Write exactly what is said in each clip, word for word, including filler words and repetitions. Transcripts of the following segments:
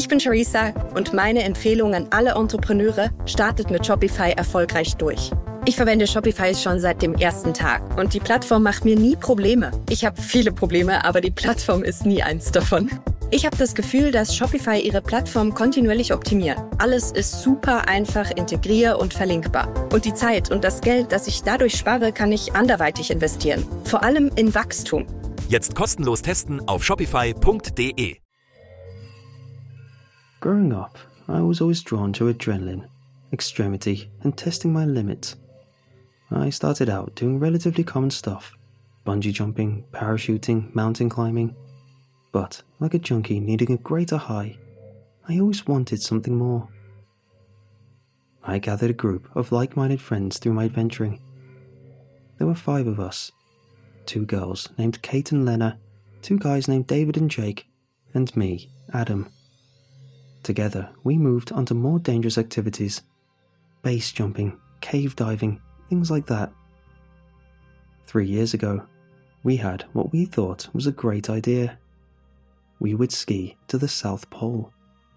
Ich bin Charissa und meine Empfehlung an alle Entrepreneure: startet mit Shopify erfolgreich durch. Ich verwende Shopify schon seit dem ersten Tag und die Plattform macht mir nie Probleme. Ich habe viele Probleme, aber die Plattform ist nie eins davon. Ich habe das Gefühl, dass Shopify ihre Plattform kontinuierlich optimiert. Alles ist super einfach integrier- und verlinkbar. Und die Zeit und das Geld, das ich dadurch spare, kann ich anderweitig investieren. Vor allem in Wachstum. Jetzt kostenlos testen auf shopify punkt de. Growing up, I was always drawn to adrenaline, extremity, and testing my limits. I started out doing relatively common stuff: bungee jumping, parachuting, mountain climbing. But, like a junkie needing a greater high, I always wanted something more. I gathered a group of like-minded friends through my adventuring. There were five of us: two girls named Kate and Lena, two guys named David and Jake, and me, Adam. Together, we moved onto more dangerous activities: base jumping, cave diving, things like that. Three years ago, we had what we thought was a great idea. We would ski to the South Pole.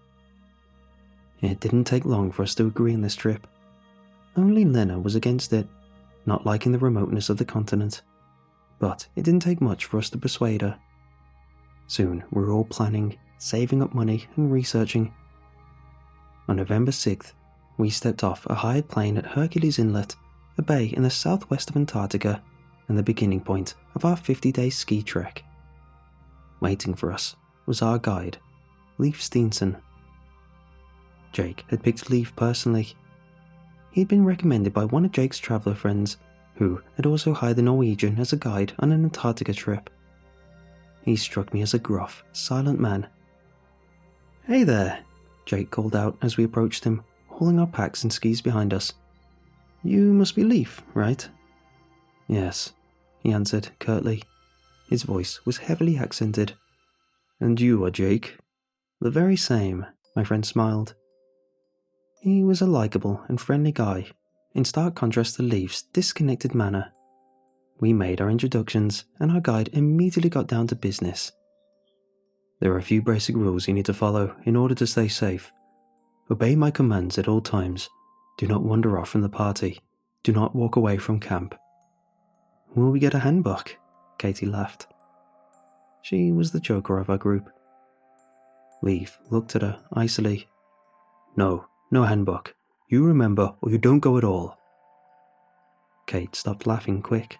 It didn't take long for us to agree on this trip. Only Lena was against it, not liking the remoteness of the continent. But it didn't take much for us to persuade her. Soon we were all planning, saving up money and researching. On November sixth, we stepped off a hired plane at Hercules Inlet, a bay in the southwest of Antarctica, and the beginning point of our fifty-day ski trek. Waiting for us was our guide, Leif Steenson. Jake had picked Leif personally. He'd been recommended by one of Jake's traveller friends, who had also hired the Norwegian as a guide on an Antarctica trip. He struck me as a gruff, silent man. "Hey there," Jake called out as we approached him, hauling our packs and skis behind us. "You must be Leif, right?" "Yes," he answered curtly. His voice was heavily accented. "And you are Jake?" "The very same," my friend smiled. He was a likeable and friendly guy, in stark contrast to Leif's disconnected manner. We made our introductions, and our guide immediately got down to business. "There are a few basic rules you need to follow in order to stay safe. Obey my commands at all times. Do not wander off from the party. Do not walk away from camp." "Will we get a handbook?" Katie laughed. She was the joker of our group. Leif looked at her icily. "No, no handbook. You remember or you don't go at all." Kate stopped laughing quick.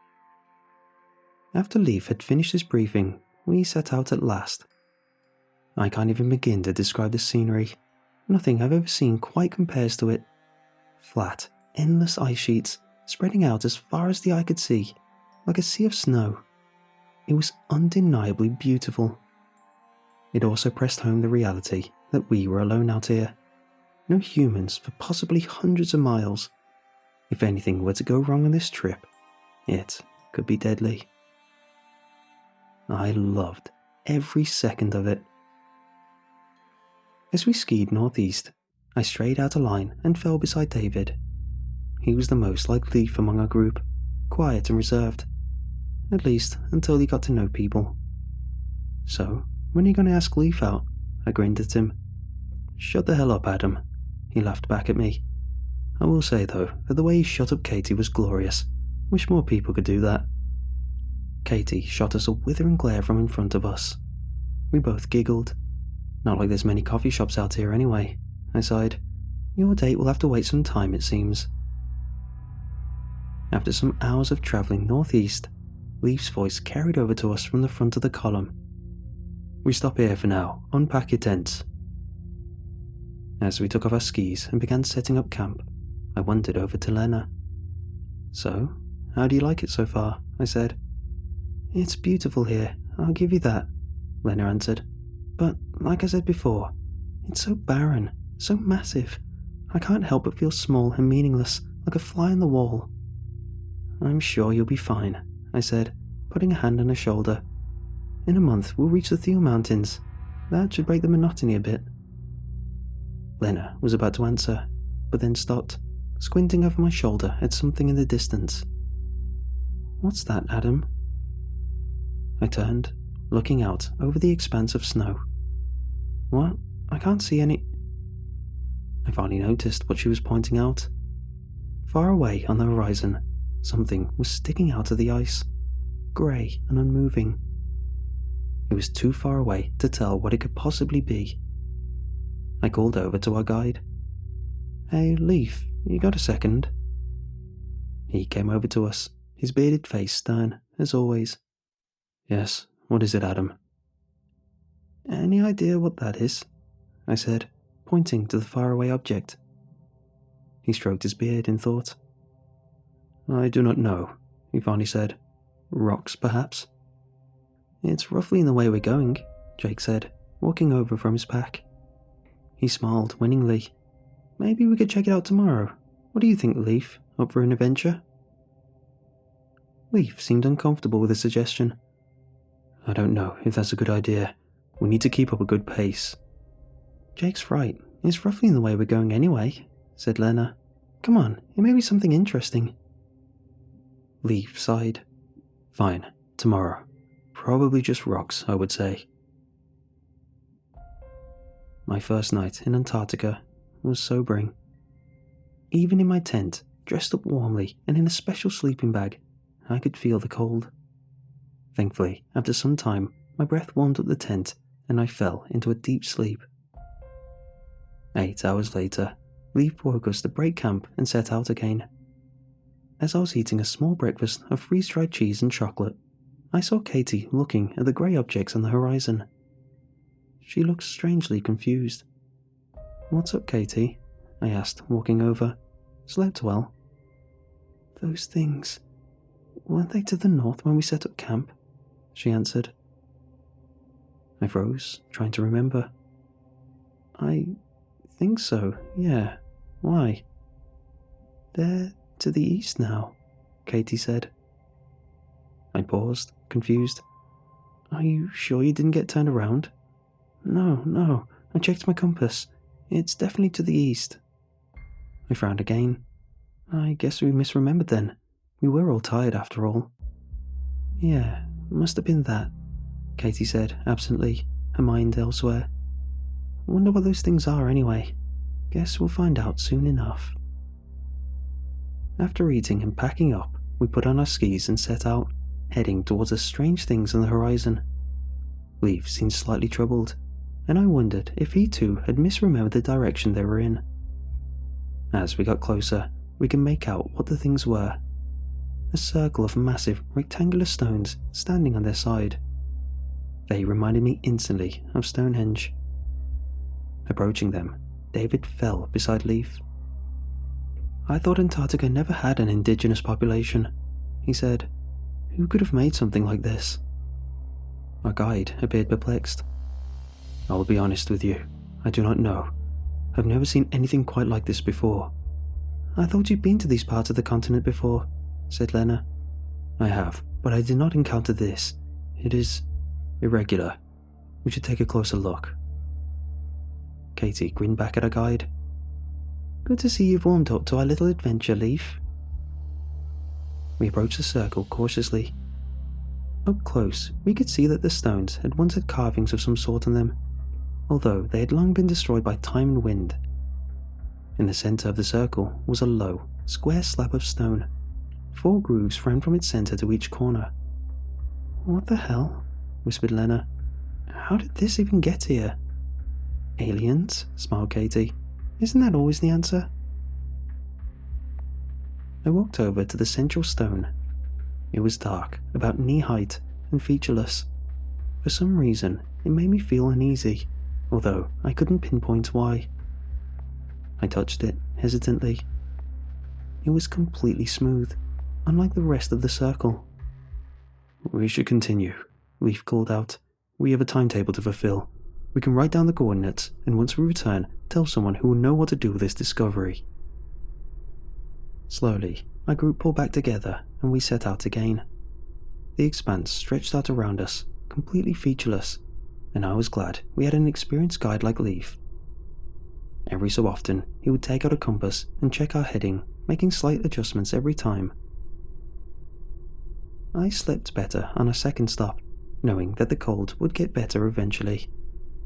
After Leif had finished his briefing, we set out at last. I can't even begin to describe the scenery. Nothing I've ever seen quite compares to it. Flat, endless ice sheets spreading out as far as the eye could see, like a sea of snow. It was undeniably beautiful. It also pressed home the reality that we were alone out here. No humans for possibly hundreds of miles. If anything were to go wrong on this trip, it could be deadly. I loved every second of it. As we skied northeast, I strayed out of line and fell beside David. He was the most like Leif among our group, quiet and reserved. At least until he got to know people. "So, when are you going to ask Leif out?" I grinned at him. "Shut the hell up, Adam," he laughed back at me. I will say though, that the way he shut up Katie was glorious. Wish more people could do that. Katie shot us a withering glare from in front of us. We both giggled. "Not like there's many coffee shops out here anyway," I sighed. "Your date will have to wait some time, it seems." After some hours of travelling northeast, Leif's voice carried over to us from the front of the column. "We stop here for now. Unpack your tents." As we took off our skis and began setting up camp, I wandered over to Lena. "So, how do you like it so far?" I said. "It's beautiful here, I'll give you that," Lena answered. "But, like I said before, it's so barren, so massive. I can't help but feel small and meaningless, like a fly on the wall." "I'm sure you'll be fine," I said, putting a hand on her shoulder. "In a month we'll reach the Thiel Mountains. That should break the monotony a bit." Lena was about to answer, but then stopped, squinting over my shoulder at something in the distance. "What's that, Adam?" I turned, looking out over the expanse of snow. "What?" I can't see any... I finally noticed what she was pointing out. Far away on the horizon, something was sticking out of the ice, grey and unmoving. It was too far away to tell what it could possibly be. I called over to our guide. "Hey, Leaf, you got a second?" He came over to us, his bearded face stern, as always. "Yes, what is it, Adam?" "Any idea what that is?" I said, pointing to the faraway object. He stroked his beard in thought. "I do not know," he finally said. "Rocks, perhaps?" "It's roughly in the way we're going," Jake said, walking over from his pack. He smiled winningly. "Maybe we could check it out tomorrow. What do you think, Leaf? Up for an adventure?" Leaf seemed uncomfortable with the suggestion. "I don't know if that's a good idea. We need to keep up a good pace." "Jake's right. It's roughly in the way we're going anyway," said Lena. "Come on, it may be something interesting." Leaf sighed. "Fine, tomorrow. Probably just rocks, I would say." My first night in Antarctica was sobering. Even in my tent, dressed up warmly and in a special sleeping bag, I could feel the cold. Thankfully, after some time, my breath warmed up the tent and I fell into a deep sleep. Eight hours later, Leaf woke us to break camp and set out again. As I was eating a small breakfast of freeze-dried cheese and chocolate, I saw Katie looking at the grey objects on the horizon. She looked strangely confused. "What's up, Katie?" I asked, walking over. "Slept well?" "Those things, weren't they to the north when we set up camp?" she answered. I froze, trying to remember. "I think so, yeah. Why?" "They're to the east now," Katie said. I paused, confused. "Are you sure you didn't get turned around?" "No, no, I checked my compass. It's definitely to the east." I frowned again. "I guess we misremembered then. We were all tired after all." "Yeah, must have been that," Katie said absently, her mind elsewhere. "Wonder what those things are anyway. Guess we'll find out soon enough." After eating and packing up, we put on our skis and set out, heading towards the strange things on the horizon. Leaf seemed slightly troubled, and I wondered if he too had misremembered the direction they were in. As we got closer, we could make out what the things were. A circle of massive, rectangular stones standing on their side. They reminded me instantly of Stonehenge. Approaching them, David fell beside Leaf. "I thought Antarctica never had an indigenous population," he said. "Who could have made something like this?" Our guide appeared perplexed. "I will be honest with you, I do not know. I've never seen anything quite like this before." "I thought you'd been to these parts of the continent before," said Lena. "I have, but I did not encounter this. It is irregular. We should take a closer look." Katie grinned back at her guide. "Good to see you've warmed up to our little adventure, Leaf." We approached the circle cautiously. Up close, we could see that the stones had once had carvings of some sort on them, although they had long been destroyed by time and wind. In the centre of the circle was a low, square slab of stone. Four grooves ran from its centre to each corner. "What the hell?" whispered Lena. "How did this even get here?" "Aliens?" smiled Katie. "Isn't that always the answer?" I walked over to the central stone. It was dark, about knee-height, and featureless. For some reason, it made me feel uneasy, although I couldn't pinpoint why. I touched it, hesitantly. It was completely smooth, unlike the rest of the circle. "We should continue," Leaf called out. "We have a timetable to fulfill. We can write down the coordinates, and once we return, tell someone who will know what to do with this discovery." Slowly, our group pulled back together, and we set out again. The expanse stretched out around us, completely featureless, and I was glad we had an experienced guide like Leaf. Every so often, he would take out a compass and check our heading, making slight adjustments every time. I slept better on our second stop, knowing that the cold would get better eventually.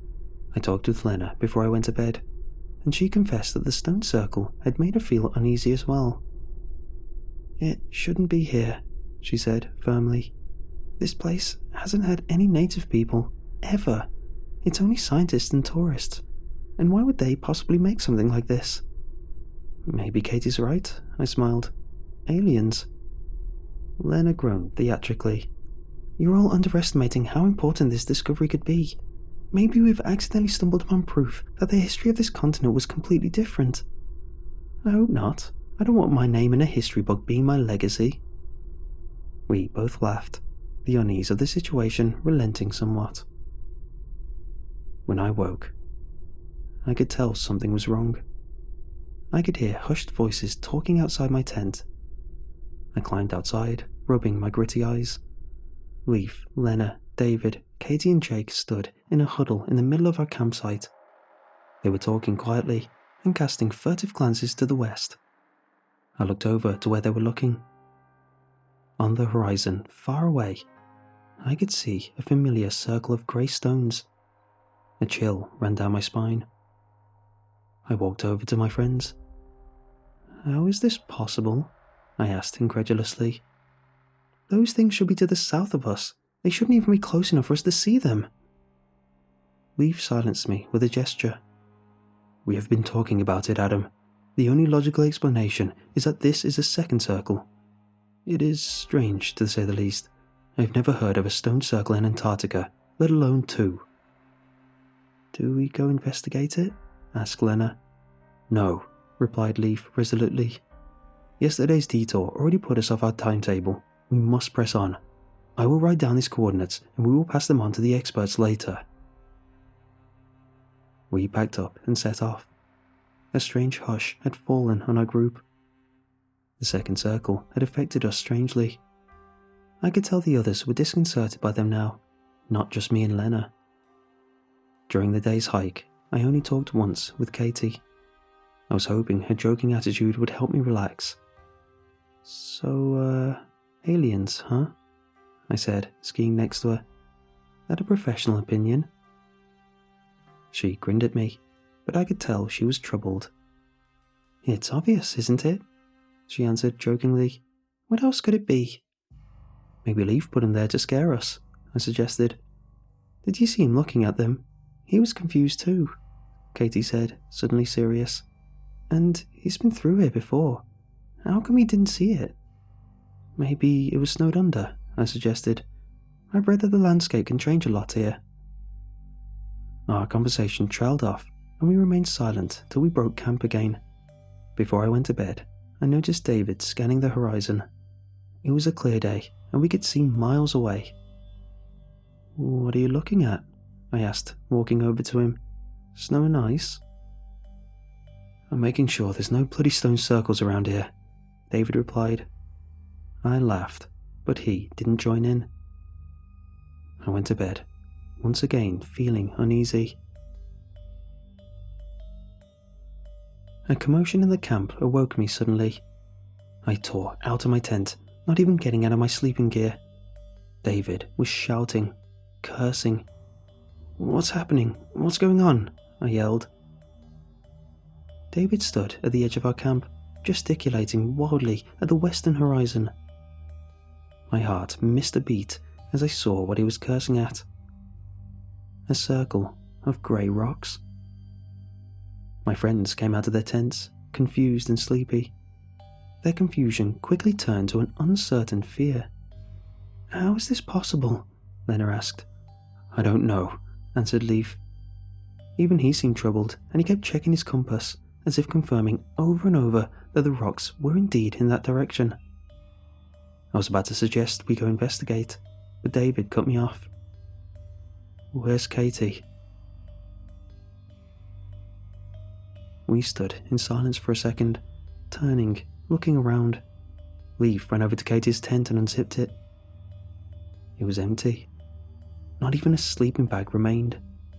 I talked with Lena before I went to bed, and she confessed that the stone circle had made her feel uneasy as well. "It shouldn't be here," she said firmly. "This place hasn't had any native people, ever. It's only scientists and tourists. And why would they possibly make something like this?" "Maybe Katie's right," I smiled. "Aliens." Lena groaned theatrically. "You're all underestimating how important this discovery could be. Maybe we've accidentally stumbled upon proof that the history of this continent was completely different." "I hope not. I don't want my name in a history book being my legacy." We both laughed, the unease of the situation relenting somewhat. When I woke, I could tell something was wrong. I could hear hushed voices talking outside my tent. I climbed outside, rubbing my gritty eyes. Leif, Lena, David, Katie and Jake stood in a huddle in the middle of our campsite. They were talking quietly and casting furtive glances to the west. I looked over to where they were looking. On the horizon, far away, I could see a familiar circle of grey stones. A chill ran down my spine. I walked over to my friends. "How is this possible?" I asked incredulously. "Those things should be to the south of us. They shouldn't even be close enough for us to see them." Leif silenced me with a gesture. "We have been talking about it, Adam. The only logical explanation is that this is a second circle. It is strange, to say the least. I've never heard of a stone circle in Antarctica, let alone two." "Do we go investigate it?" asked Lena. "No," replied Leif resolutely. "Yesterday's detour already put us off our timetable. We must press on. I will write down these coordinates and we will pass them on to the experts later." We packed up and set off. A strange hush had fallen on our group. The second circle had affected us strangely. I could tell the others were disconcerted by them now, not just me and Lena. During the day's hike, I only talked once with Katie. I was hoping her joking attitude would help me relax. "So, uh, aliens, huh?" I said, skiing next to her. "That a professional opinion?" She grinned at me, but I could tell she was troubled. "It's obvious, isn't it?" she answered jokingly. "What else could it be?" "Maybe Leif put him there to scare us," I suggested. "Did you see him looking at them? He was confused too," Katie said, suddenly serious. "And he's been through here before. How come he didn't see it?" "Maybe it was snowed under," I suggested. "I've read that the landscape can change a lot here." Our conversation trailed off, and we remained silent till we broke camp again. Before I went to bed, I noticed David scanning the horizon. It was a clear day, and we could see miles away. "What are you looking at?" I asked, walking over to him. "Snow and ice?" "I'm making sure there's no bloody stone circles around here," David replied. I laughed, but he didn't join in. I went to bed, once again feeling uneasy. A commotion in the camp awoke me suddenly. I tore out of my tent, not even getting out of my sleeping gear. David was shouting, cursing. "What's happening? What's going on?" I yelled. David stood at the edge of our camp, gesticulating wildly at the western horizon. My heart missed a beat as I saw what he was cursing at. A circle of grey rocks. My friends came out of their tents, confused and sleepy. Their confusion quickly turned to an uncertain fear. "How is this possible?" Lena asked. "I don't know," answered Leif. Even he seemed troubled, and he kept checking his compass, as if confirming over and over that the rocks were indeed in that direction. I was about to suggest we go investigate, but David cut me off. "Where's Katie?" We stood in silence for a second, turning, looking around. Leif ran over to Katie's tent and unzipped it. It was empty. Not even a sleeping bag remained.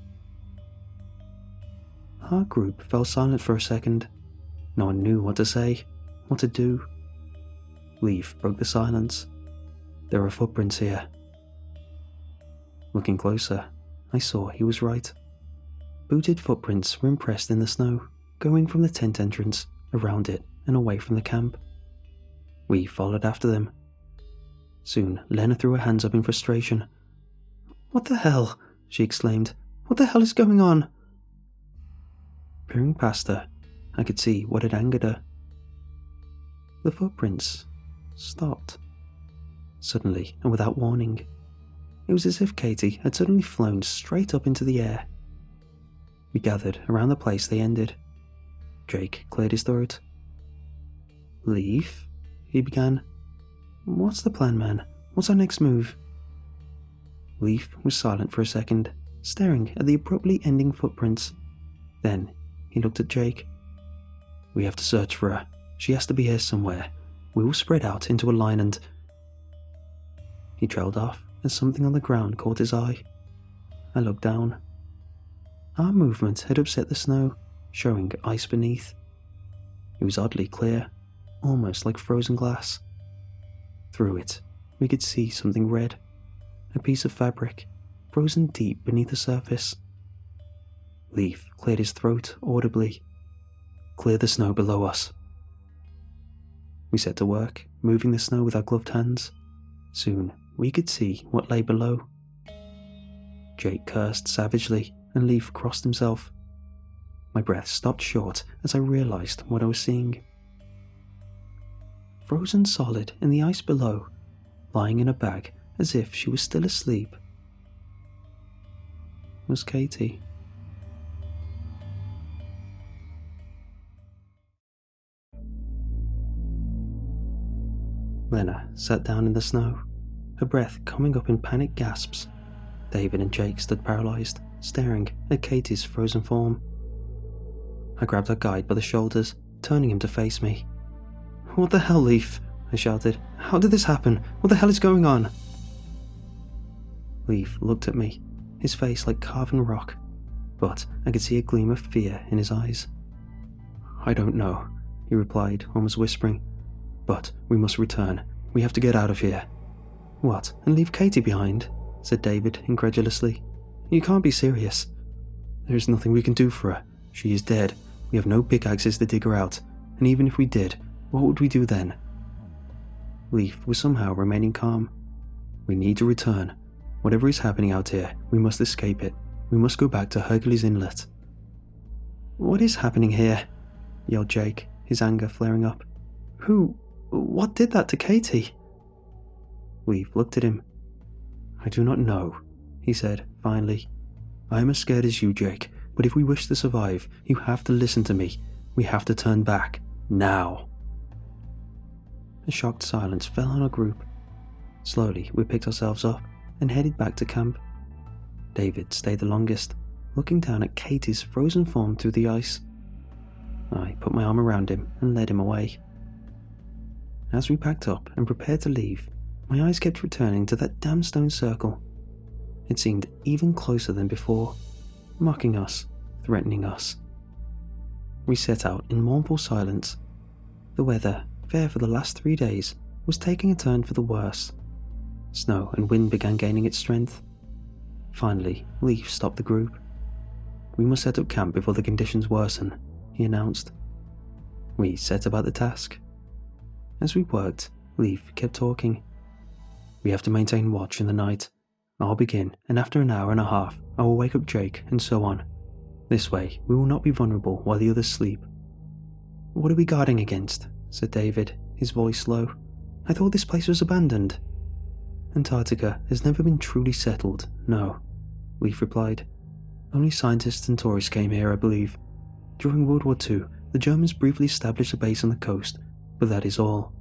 Our group fell silent for a second. No one knew what to say, what to do. Leif broke the silence. "There are footprints here." Looking closer, I saw he was right. booted footprints were impressed in the snow, going from the tent entrance, around it, and away from the camp. We followed after them. Soon, Lena threw her hands up in frustration. "What the hell?" she exclaimed. "What the hell is going on?" Peering past her, I could see what had angered her. The footprints stopped. Suddenly, and without warning. It was as if Katie had suddenly flown straight up into the air. We gathered around the place they ended. Jake cleared his throat. "Leaf?" he began. "What's the plan, man? What's our next move?" Leaf was silent for a second, staring at the abruptly ending footprints. Then he looked at Jake. "We have to search for her. She has to be here somewhere. We will spread out into a line and..." He trailed off as something on the ground caught his eye. I looked down. Our movement had upset the snow, showing ice beneath. It was oddly clear, almost like frozen glass. Through it, we could see something red, a piece of fabric, frozen deep beneath the surface. Leaf cleared his throat audibly. "Clear the snow below us." We set to work, moving the snow with our gloved hands. Soon, we could see what lay below. Jake cursed savagely, and Leaf crossed himself. My breath stopped short as I realized what I was seeing. Frozen solid in the ice below, lying in a bag as if she was still asleep, was Katie. Lena sat down in the snow, her breath coming up in panicked gasps. David and Jake stood paralyzed, staring at Katie's frozen form. I grabbed our guide by the shoulders, turning him to face me. "What the hell, Leaf?" I shouted. "How did this happen? What the hell is going on?" Leaf looked at me, his face like carven rock, but I could see a gleam of fear in his eyes. "I don't know," he replied, almost whispering. "But we must return. We have to get out of here." "What, and leave Katie behind?" said David incredulously. "You can't be serious." "There is nothing we can do for her. She is dead. We have no pickaxes to dig her out, and even if we did, what would we do then?" Leaf was somehow remaining calm. "We need to return. Whatever is happening out here, we must escape it. We must go back to Hercules Inlet." "What is happening here?" yelled Jake, his anger flaring up. "Who... what did that to Katie?" Leaf looked at him. "I do not know," he said, finally. "I am as scared as you, Jake, but if we wish to survive, you have to listen to me. We have to turn back. Now." A shocked silence fell on our group. Slowly, we picked ourselves up and headed back to camp. David stayed the longest, looking down at Katie's frozen form through the ice. I put my arm around him and led him away. As we packed up and prepared to leave, my eyes kept returning to that damn stone circle. It seemed even closer than before, mocking us, threatening us. We set out in mournful silence. The weather, fair for the last three days, was taking a turn for the worse. Snow and wind began gaining its strength. Finally, Leaf stopped the group. "We must set up camp before the conditions worsen," he announced. We set about the task. As we worked, Leaf kept talking. "We have to maintain watch in the night. I'll begin, and after an hour and a half, I will wake up Jake, and so on. This way, we will not be vulnerable while the others sleep." "What are we guarding against?" said David, his voice low. "I thought this place was abandoned." "Antarctica has never been truly settled, no," Leaf replied. "Only scientists and tourists came here, I believe. During World War Two, the Germans briefly established a base on the coast, but that is all."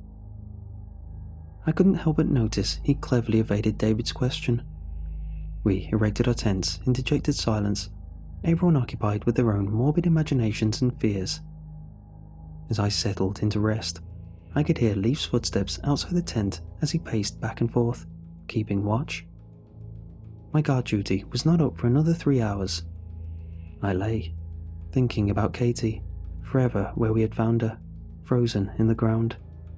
I couldn't help but notice he cleverly evaded David's question. We erected our tents in dejected silence, everyone occupied with their own morbid imaginations and fears. As I settled into rest, I could hear Leaf's footsteps outside the tent as he paced back and forth, keeping watch. My guard duty was not up for another three hours. I lay, thinking about Katie, forever where we had found her, frozen in the ground.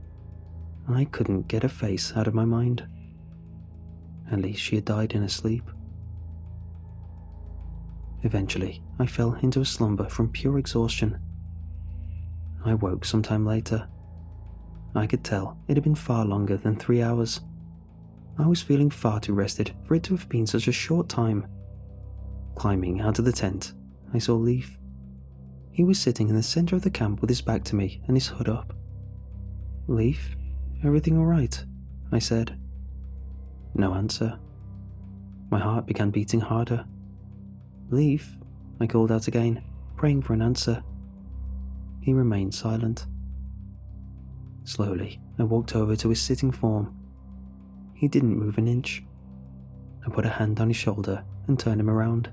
I couldn't get her face out of my mind. At least she had died in her sleep. Eventually, I fell into a slumber from pure exhaustion. I woke some time later. I could tell it had been far longer than three hours. I was feeling far too rested for it to have been such a short time. Climbing out of the tent, I saw Leif. He was sitting in the center of the camp with his back to me and his hood up. "Leif, everything all right?" I said. No answer. My heart began beating harder. "Leif," I called out again, praying for an answer. He remained silent. Slowly, I walked over to his sitting form. He didn't move an inch. I put a hand on his shoulder and turned him around.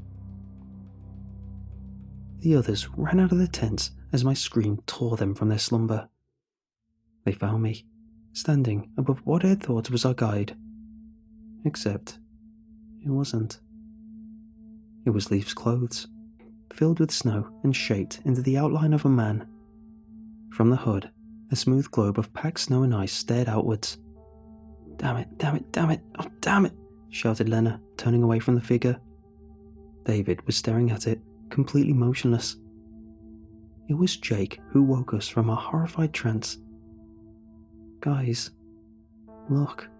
The others ran out of the tents as my scream tore them from their slumber. They found me, standing above what I had thought was our guide. Except, it wasn't. It was Leif's clothes, filled with snow and shaped into the outline of a man. From the hood, a smooth globe of packed snow and ice stared outwards. "Damn it, damn it, damn it, oh damn it," shouted Lena, turning away from the figure. David was staring at it, completely motionless. It was Jake who woke us from our horrified trance. "Guys, look."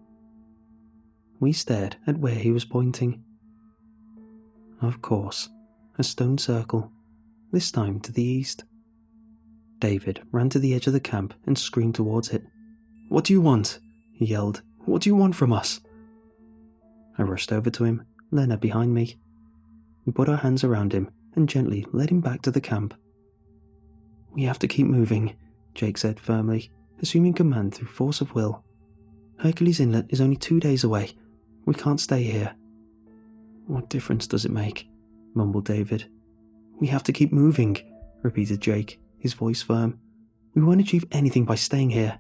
We stared at where he was pointing. Of course, a stone circle, this time to the east. David ran to the edge of the camp and screamed towards it. "What do you want?" he yelled. "What do you want from us?" I rushed over to him, Lena behind me. We put our hands around him and gently led him back to the camp. "We have to keep moving," Jake said firmly, assuming command through force of will. "Hercules Inlet is only two days away. We can't stay here." "What difference does it make?" mumbled David. "We have to keep moving," repeated Jake, his voice firm. "We won't achieve anything by staying here."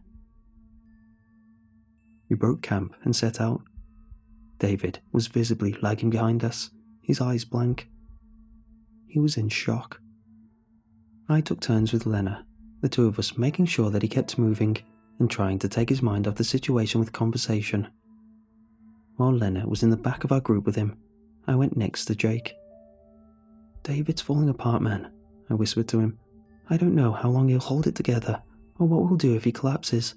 We broke camp and set out. David was visibly lagging behind us, his eyes blank. He was in shock. I took turns with Lena, the two of us making sure that he kept moving and trying to take his mind off the situation with conversation. While Lena was in the back of our group with him, I went next to Jake. "David's falling apart, man," I whispered to him. "I don't know how long he'll hold it together, or what we'll do if he collapses."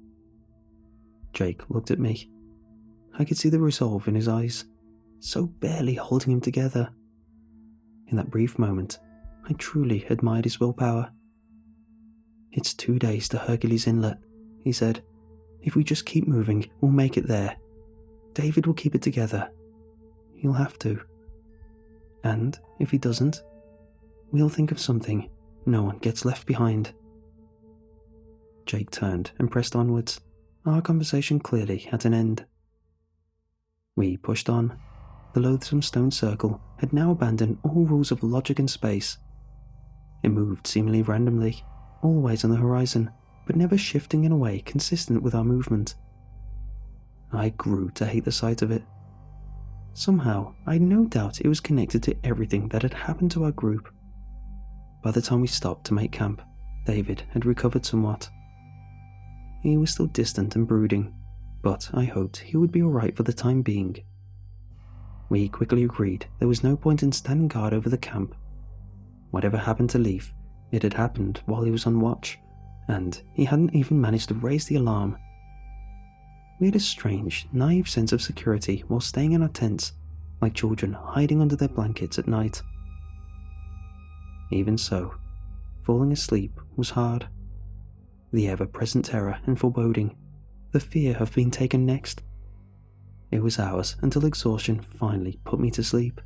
Jake looked at me. I could see the resolve in his eyes, so barely holding him together. In that brief moment, I truly admired his willpower. "It's two days to Hercules Inlet," he said. "If we just keep moving, we'll make it there. David will keep it together. He'll have to. And if he doesn't, we'll think of something. No one gets left behind." Jake turned and pressed onwards. Our conversation clearly at an end. We pushed on. The loathsome stone circle had now abandoned all rules of logic and space. It moved seemingly randomly, always on the horizon, but never shifting in a way consistent with our movement. I grew to hate the sight of it. Somehow, I had no doubt it was connected to everything that had happened to our group. By the time we stopped to make camp, David had recovered somewhat. He was still distant and brooding, but I hoped he would be alright for the time being. We quickly agreed there was no point in standing guard over the camp. Whatever happened to Leif, it had happened while he was on watch, and he hadn't even managed to raise the alarm. We had a strange, naive sense of security while staying in our tents, like children hiding under their blankets at night. Even so, falling asleep was hard. The ever-present terror and foreboding, the fear of being taken next. It was hours until exhaustion finally put me to sleep.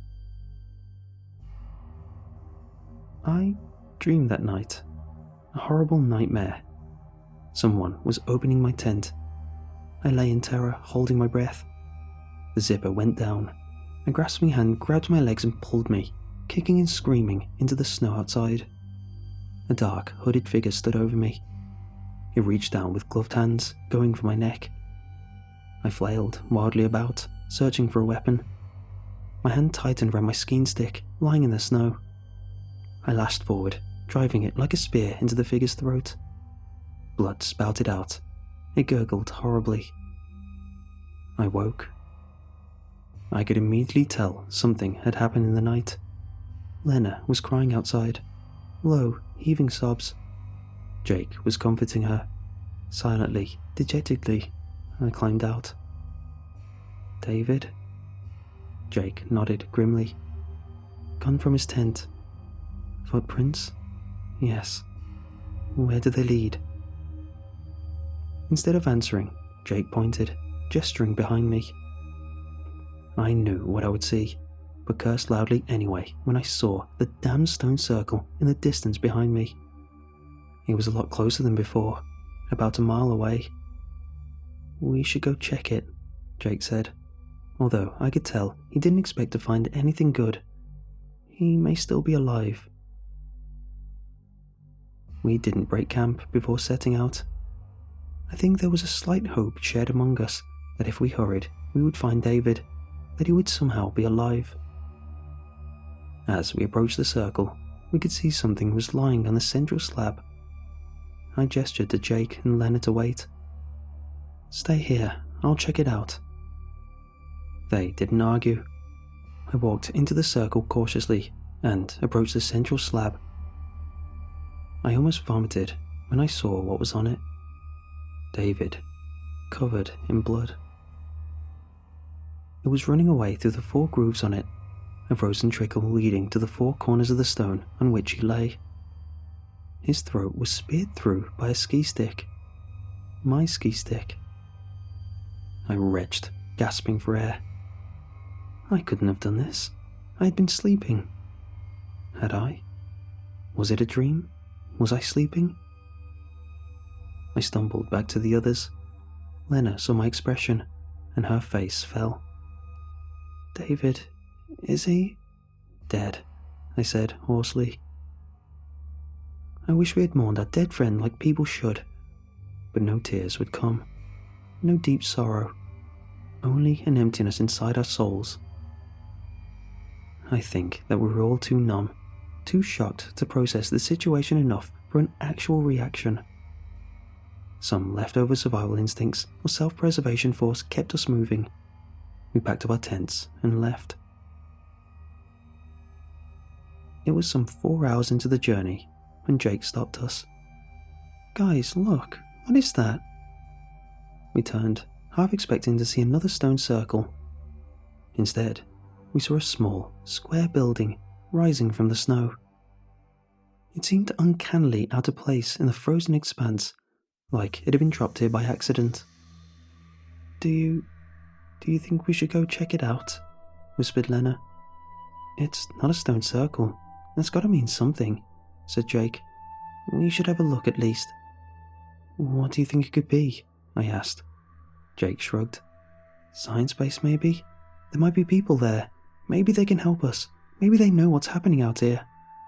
I dreamed that night, a horrible nightmare. Someone was opening my tent. I lay in terror, holding my breath. The zipper went down. A grasping hand grabbed my legs and pulled me, kicking and screaming, into the snow outside. A dark, hooded figure stood over me. It reached down with gloved hands, going for my neck. I flailed wildly about, searching for a weapon. My hand tightened around my skiing stick, lying in the snow. I lashed forward, driving it like a spear into the figure's throat. Blood spouted out. It gurgled horribly. I woke. I could immediately tell something had happened in the night. Lena was crying outside, low, heaving sobs. Jake was comforting her. Silently, dejectedly, I climbed out. David? Jake nodded grimly. Gone from his tent. Footprints? Yes. Where did they lead? Instead of answering, Jake pointed, gesturing behind me. I knew what I would see, but cursed loudly anyway when I saw the damn stone circle in the distance behind me. It was a lot closer than before, about a mile away. We should go check it, Jake said, although I could tell he didn't expect to find anything good. He may still be alive. We didn't break camp before setting out. I think there was a slight hope shared among us that if we hurried, we would find David, that he would somehow be alive. As we approached the circle, we could see something was lying on the central slab. I gestured to Jake and Lena to wait. Stay here, I'll check it out. They didn't argue. I walked into the circle cautiously and approached the central slab. I almost vomited when I saw what was on it. David, covered in blood. It was running away through the four grooves on it, a frozen trickle leading to the four corners of the stone on which he lay. His throat was speared through by a ski stick. My ski stick. I retched, gasping for air. I couldn't have done this. I had been sleeping. Had I? Was it a dream? Was I sleeping? I stumbled back to the others. Lena saw my expression, and her face fell. David, is he? Dead, I said hoarsely. I wish we had mourned our dead friend like people should, but no tears would come, no deep sorrow, only an emptiness inside our souls. I think that we were all too numb, too shocked to process the situation enough for an actual reaction. Some leftover survival instincts or self-preservation force kept us moving. We packed up our tents and left. It was some four hours into the journey when Jake stopped us. Guys, look, what is that? We turned, half expecting to see another stone circle. Instead, we saw a small, square building rising from the snow. It seemed uncannily out of place in the frozen expanse, like it had been dropped here by accident. Do you... do you think we should go check it out? Whispered Lena. It's not a stone circle. That's gotta mean something, said Jake. We should have a look at least. What do you think it could be? I asked. Jake shrugged. Science base, maybe? There might be people there. Maybe they can help us. Maybe they know what's happening out here.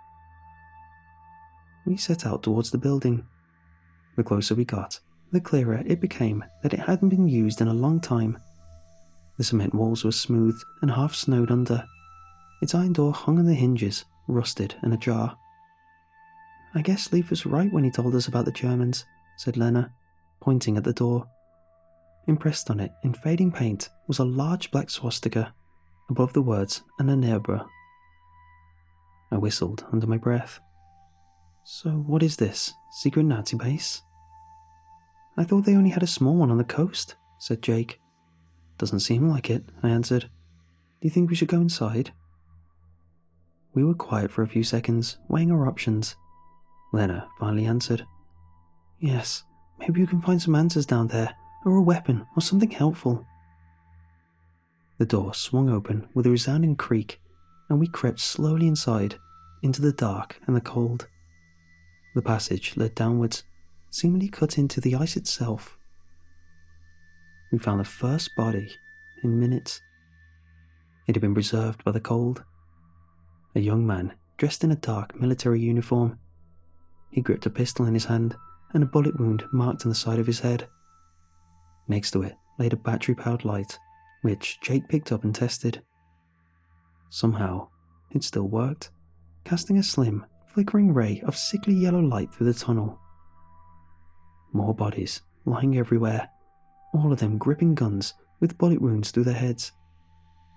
We set out towards the building. The closer we got, the clearer it became that it hadn't been used in a long time. The cement walls were smooth and half snowed under. Its iron door hung on the hinges, rusted and ajar. I guess Leif was right when he told us about the Germans, said Lena, pointing at the door. Impressed on it in fading paint was a large black swastika, above the words Annerbra. I whistled under my breath. So what is this, secret Nazi base? I thought they only had a small one on the coast, said Jake. Doesn't seem like it, I answered. Do you think we should go inside? We were quiet for a few seconds, weighing our options. Lena finally answered. Yes, maybe you can find some answers down there, or a weapon, or something helpful. The door swung open with a resounding creak, and we crept slowly inside, into the dark and the cold. The passage led downwards, seemingly cut into the ice itself. We found the first body in minutes. It had been preserved by the cold. A young man dressed in a dark military uniform. He gripped a pistol in his hand and a bullet wound marked on the side of his head. Next to it laid a battery-powered light, which Jake picked up and tested. Somehow, it still worked, casting a slim, flickering ray of sickly yellow light through the tunnel. More bodies, lying everywhere, all of them gripping guns with bullet wounds through their heads.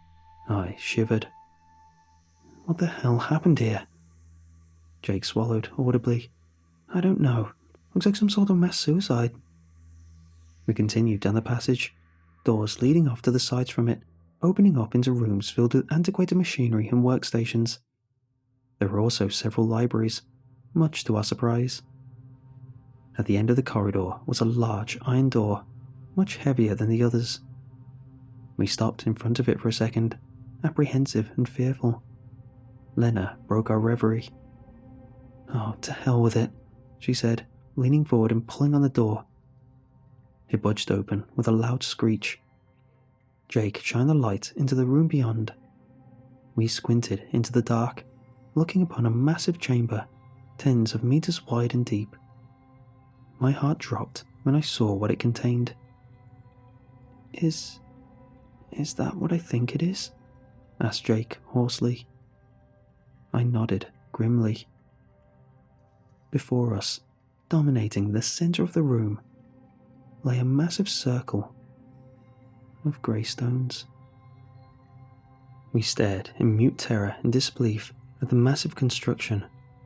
I shivered. What the hell happened here? Jake swallowed audibly. I don't know. Looks like some sort of mass suicide. We continued down the passage, doors leading off to the sides from it, opening up into rooms filled with antiquated machinery and workstations. There were also several libraries, much to our surprise. At the end of the corridor was a large iron door, much heavier than the others. We stopped in front of it for a second, apprehensive and fearful. Lena broke our reverie. Oh, to hell with it, she said, leaning forward and pulling on the door. It budged open with a loud screech. Jake shined the light into the room beyond. We squinted into the dark, looking upon a massive chamber, tens of meters wide and deep. My heart dropped when I saw what it contained. Is... is that what I think it is? Asked Jake hoarsely. I nodded grimly. Before us, dominating the center of the room, lay a massive circle of grey stones. We stared in mute terror and disbelief at the massive construction.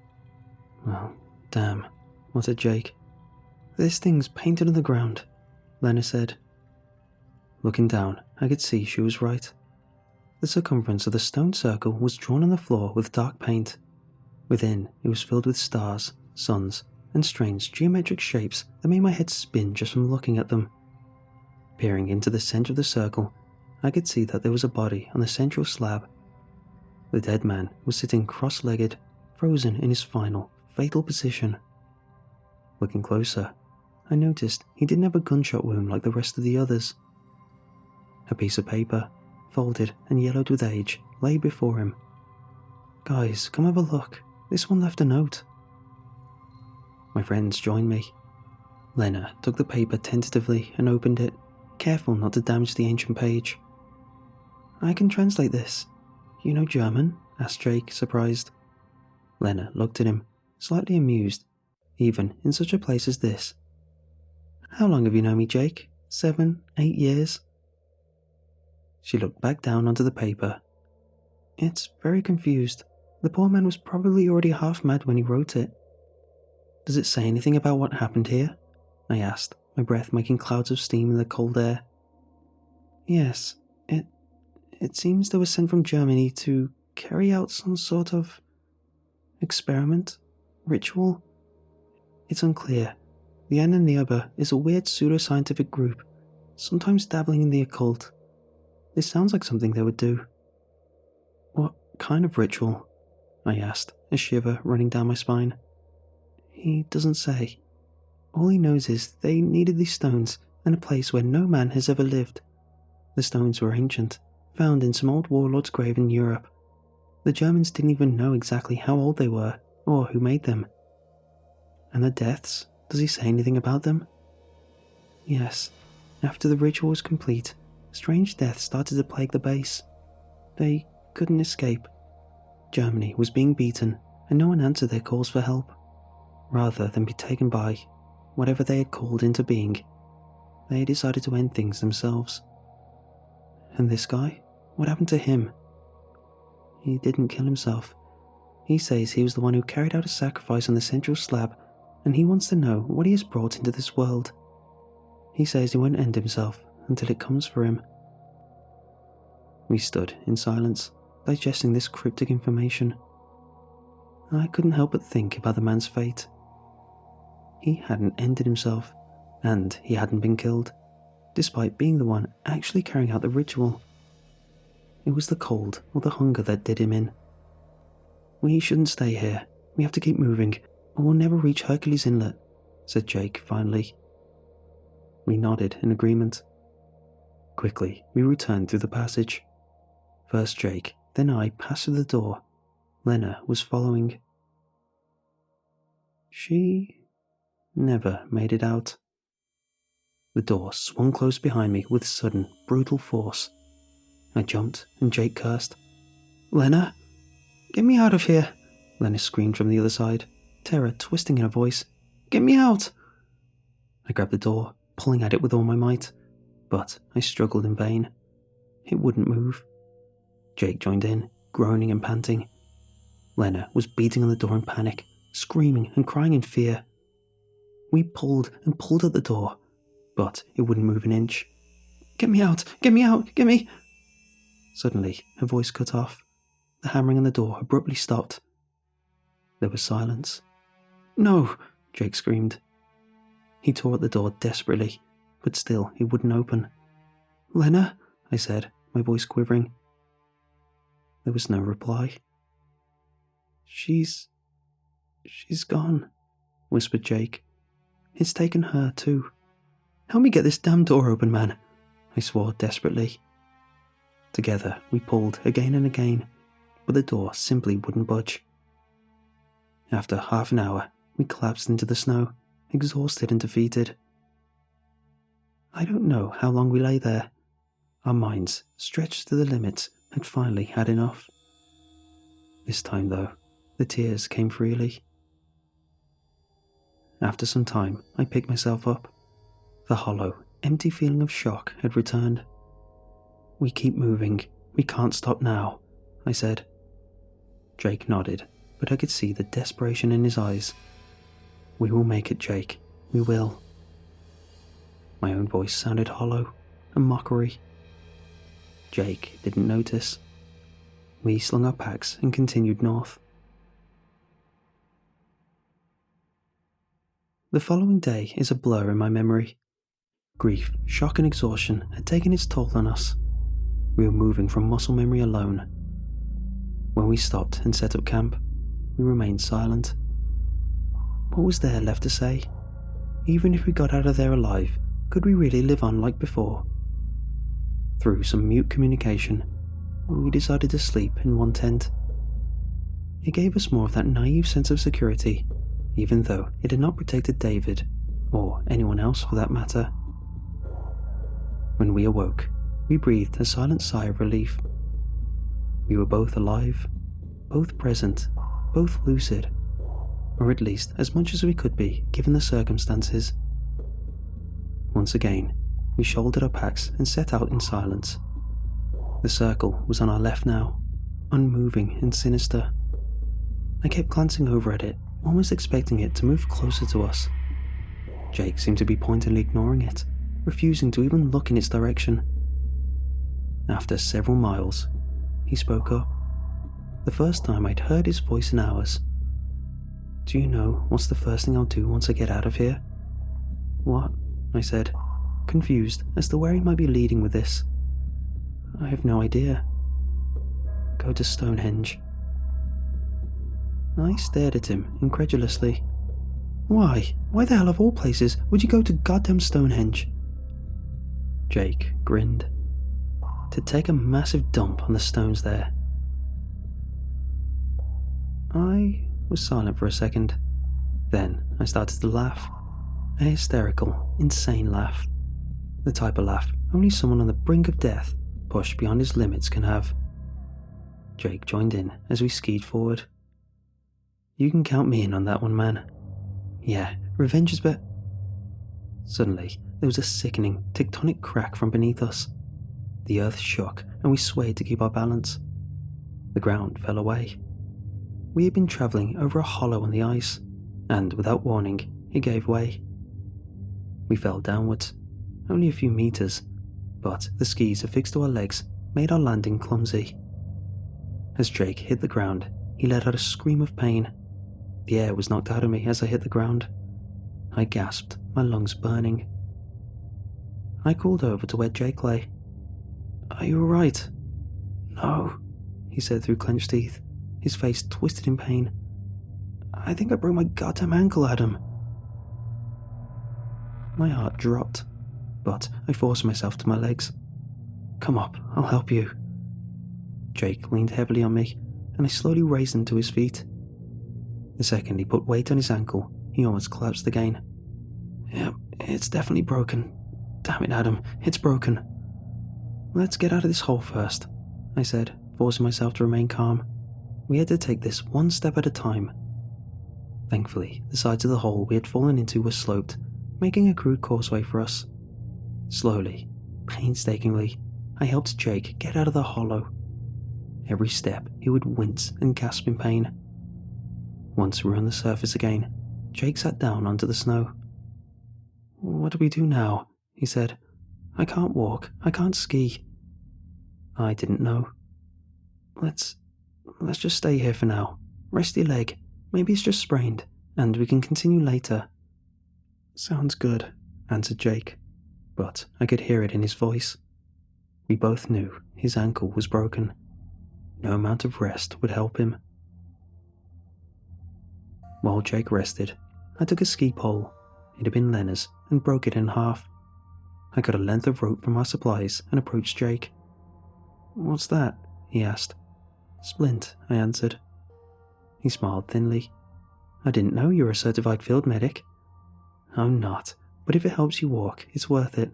Oh, damn, muttered Jake. This thing's painted on the ground, Lena said. Looking down, I could see she was right. The circumference of the stone circle was drawn on the floor with dark paint. Within, it was filled with stars, suns, and strange geometric shapes that made my head spin just from looking at them. Peering into the center of the circle, I could see that there was a body on the central slab. The dead man was sitting cross-legged, frozen in his final, fatal position. Looking closer, I noticed he didn't have a gunshot wound like the rest of the others. A piece of paper, folded and yellowed with age, lay before him. Guys, come have a look. This one left a note. My friends joined me. Lena took the paper tentatively and opened it, careful not to damage the ancient page. I can translate this. You know German? Asked Jake, surprised. Lena looked at him, slightly amused, even in such a place as this. How long have you known me, Jake? Seven, eight years? She looked back down onto the paper. It's very confused. The poor man was probably already half mad when he wrote it. Does it say anything about what happened here? I asked, my breath making clouds of steam in the cold air. Yes, it it seems they were sent from Germany to carry out some sort of experiment, ritual. It's unclear. The Ahnenerbe is a weird pseudo-scientific group, sometimes dabbling in the occult. This sounds like something they would do. What kind of ritual? I asked, a shiver running down my spine. He doesn't say. All he knows is they needed these stones in a place where no man has ever lived. The stones were ancient, found in some old warlord's grave in Europe. The Germans didn't even know exactly how old they were, or who made them. And the deaths, does he say anything about them? Yes, after the ritual was complete, strange deaths started to plague the base. They couldn't escape. Germany was being beaten, and no one answered their calls for help. Rather than be taken by whatever they had called into being, they decided to end things themselves. And this guy? What happened to him? He didn't kill himself. He says he was the one who carried out a sacrifice on the central slab, and he wants to know what he has brought into this world. He says he won't end himself until it comes for him. We stood in silence, digesting this cryptic information. I couldn't help but think about the man's fate. He hadn't ended himself, and he hadn't been killed, despite being the one actually carrying out the ritual. It was the cold or the hunger that did him in. We shouldn't stay here. We have to keep moving, or we'll never reach Hercules Inlet, said Jake finally. We nodded in agreement. Quickly, we returned through the passage. First Jake, then I passed through the door. Lena was following. She never made it out. The door swung close behind me with sudden, brutal force. I jumped, and Jake cursed. Lena? Get me out of here! Lena screamed from the other side, terror twisting in her voice. Get me out! I grabbed the door, pulling at it with all my might, but I struggled in vain. It wouldn't move. Jake joined in, groaning and panting. Lena was beating on the door in panic, screaming and crying in fear. We pulled and pulled at the door, but it wouldn't move an inch. "Get me out! Get me out! Get me!" Suddenly, her voice cut off. The hammering on the door abruptly stopped. There was silence. "No!" Jake screamed. He tore at the door desperately, but still it wouldn't open. "Lena?" I said, my voice quivering. There was no reply. She's... she's gone," whispered Jake. "It's taken her too. Help me get this damn door open, man," I swore desperately. Together we pulled again and again, but the door simply wouldn't budge. After half an hour, we collapsed into the snow, exhausted and defeated. I don't know how long we lay there. Our minds, stretched to the limits, had finally had enough. This time, though, the tears came freely. After some time, I picked myself up. The hollow, empty feeling of shock had returned. "We keep moving. We can't stop now," I said. Jake nodded, but I could see the desperation in his eyes. "We will make it, Jake. We will." My own voice sounded hollow, a mockery. Jake didn't notice. We slung our packs and continued north. The following day is a blur in my memory. Grief, shock and exhaustion had taken its toll on us. We were moving from muscle memory alone. When we stopped and set up camp, we remained silent. What was there left to say? Even if we got out of there alive, could we really live on like before? Through some mute communication, we decided to sleep in one tent. It gave us more of that naive sense of security, even though it had not protected David, or anyone else for that matter. When we awoke, we breathed a silent sigh of relief. We were both alive, both present, both lucid, or at least as much as we could be given the circumstances. Once again, we shouldered our packs and set out in silence. The circle was on our left now, unmoving and sinister. I kept glancing over at it, almost expecting it to move closer to us. Jake seemed to be pointedly ignoring it, refusing to even look in its direction. After several miles, he spoke up. The first time I'd heard his voice in hours. "Do you know what's the first thing I'll do once I get out of here?" "What?" I said, confused as to where he might be leading with this. "I have no idea." "Go to Stonehenge." I stared at him incredulously. Why? Why the hell of all places would you go to goddamn Stonehenge? Jake grinned. To take a massive dump on the stones there. I was silent for a second. Then I started to laugh. A hysterical, insane laugh. The type of laugh only someone on the brink of death, pushed beyond his limits, can have. Jake joined in as we skied forward. "You can count me in on that one, man. Yeah, revenge is bet..." Suddenly, there was a sickening, tectonic crack from beneath us. The earth shook, and we swayed to keep our balance. The ground fell away. We had been travelling over a hollow on the ice, and without warning, it gave way. We fell downwards, only a few metres, but the skis affixed to our legs made our landing clumsy. As Jake hit the ground, he let out a scream of pain. The air was knocked out of me as I hit the ground. I gasped, my lungs burning. I called over to where Jake lay. "Are you alright?" "No," he said through clenched teeth, his face twisted in pain. "I think I broke my goddamn ankle, Adam." My heart dropped, but I forced myself to my legs. "Come up, I'll help you." Jake leaned heavily on me, and I slowly raised him to his feet. The second he put weight on his ankle, he almost collapsed again. "Yep, it's definitely broken. Damn it, Adam, it's broken." "Let's get out of this hole first," I said, forcing myself to remain calm. We had to take this one step at a time. Thankfully, the sides of the hole we had fallen into were sloped, making a crude causeway for us. Slowly, painstakingly, I helped Jake get out of the hollow. Every step, he would wince and gasp in pain. Once we were on the surface again, Jake sat down onto the snow. "What do we do now?" he said. "I can't walk. I can't ski." I didn't know. Let's... let's just stay here for now. Rest your leg. Maybe it's just sprained, and we can continue later." "Sounds good," answered Jake, but I could hear it in his voice. We both knew his ankle was broken. No amount of rest would help him. While Jake rested, I took a ski pole. It had been Lena's, and broke it in half. I got a length of rope from our supplies and approached Jake. "What's that?" he asked. "Splint," I answered. He smiled thinly. "I didn't know you were a certified field medic." "I'm not, but if it helps you walk, it's worth it."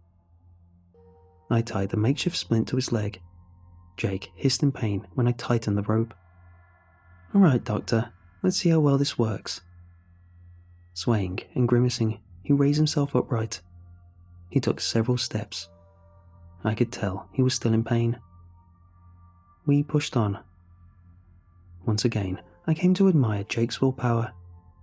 I tied the makeshift splint to his leg. Jake hissed in pain when I tightened the rope. "All right, doctor, let's see how well this works." Swaying and grimacing, he raised himself upright. He took several steps. I could tell he was still in pain. We pushed on. Once again, I came to admire Jake's willpower.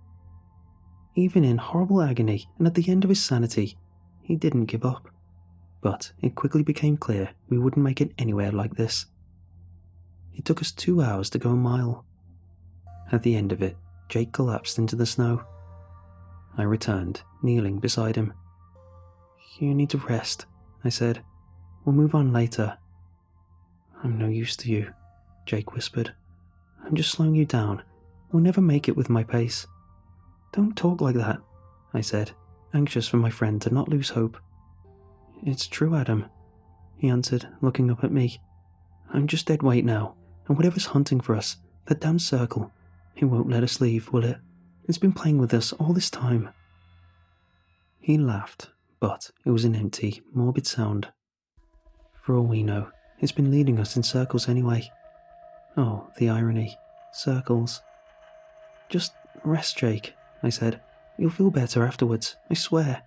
Even in horrible agony and at the end of his sanity, he didn't give up. But it quickly became clear we wouldn't make it anywhere like this. It took us two hours to go a mile. At the end of it, Jake collapsed into the snow. I returned, kneeling beside him. "You need to rest," I said. "We'll move on later." "I'm no use to you," Jake whispered. "I'm just slowing you down. We'll never make it with my pace." "Don't talk like that," I said, anxious for my friend to not lose hope. "It's true, Adam," he answered, looking up at me. "I'm just dead weight now, and whatever's hunting for us, that damn circle, it won't let us leave, will it? It's been playing with us all this time." He laughed, but it was an empty, morbid sound. For all we know, it's been leading us in circles anyway. Oh, the irony. Circles. "Just rest, Jake," I said. "You'll feel better afterwards, I swear."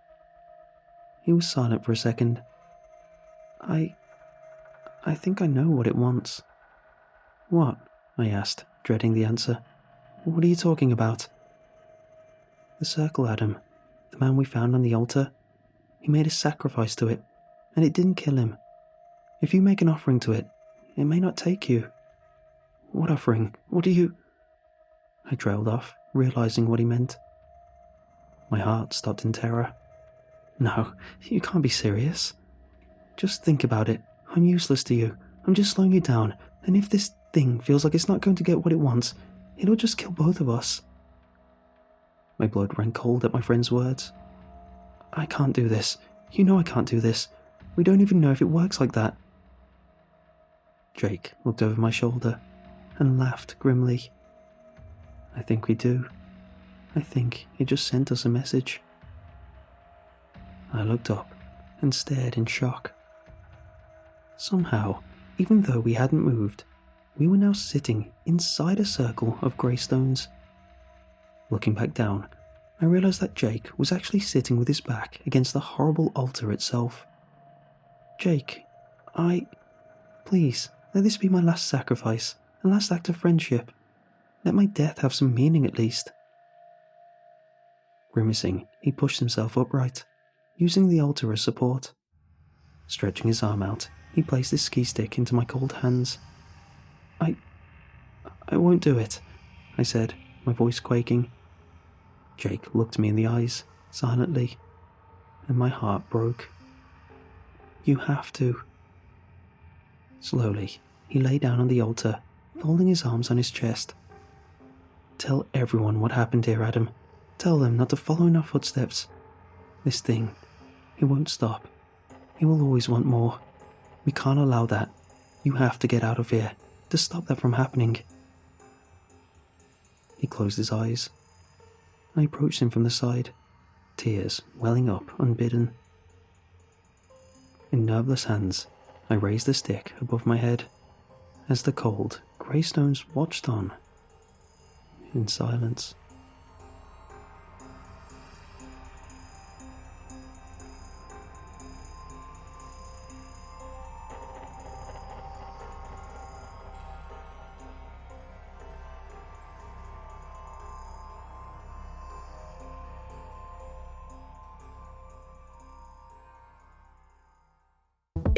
He was silent for a second. I... I think I know what it wants." "What?" I asked, dreading the answer. "What are you talking about?" "The circle, Adam. The man we found on the altar. He made a sacrifice to it, and it didn't kill him. If you make an offering to it, it may not take you." "What offering? What do you—" I trailed off, realizing what he meant. My heart stopped in terror. "No, you can't be serious. Just think about it. I'm useless to you. I'm just slowing you down, and if this thing feels like it's not going to get what it wants, it'll just kill both of us." My blood ran cold at my friend's words. "I can't do this. You know I can't do this. We don't even know if it works like that." Jake looked over my shoulder and laughed grimly. "I think we do. I think it just sent us a message." I looked up and stared in shock. Somehow, even though we hadn't moved, we were now sitting inside a circle of grey stones. Looking back down, I realized that Jake was actually sitting with his back against the horrible altar itself. "Jake, I... please, let this be my last sacrifice, and last act of friendship. Let my death have some meaning at least." Grimacing, he pushed himself upright, using the altar as support. Stretching his arm out, he placed his ski stick into my cold hands. I... I won't do it," I said, my voice quaking. Jake looked me in the eyes, silently, and my heart broke. "You have to." Slowly, he lay down on the altar, folding his arms on his chest. "Tell everyone what happened here, Adam. Tell them not to follow in our footsteps. This thing, it won't stop. It will always want more. We can't allow that. You have to get out of here, to stop that from happening." He closed his eyes. I approached him from the side, tears welling up unbidden. In nerveless hands, I raised the stick above my head, as the cold, grey stones watched on, in silence.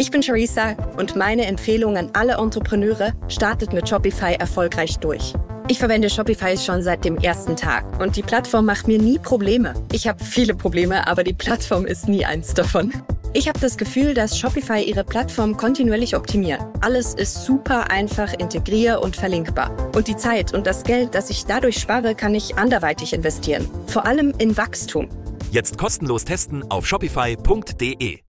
Ich bin Charissa und meine Empfehlung an alle Entrepreneure: startet mit Shopify erfolgreich durch. Ich verwende Shopify schon seit dem ersten Tag und die Plattform macht mir nie Probleme. Ich habe viele Probleme, aber die Plattform ist nie eins davon. Ich habe das Gefühl, dass Shopify ihre Plattform kontinuierlich optimiert. Alles ist super einfach integrier- und verlinkbar. Und die Zeit und das Geld, das ich dadurch spare, kann ich anderweitig investieren. Vor allem in Wachstum. Jetzt kostenlos testen auf shopify punkt de.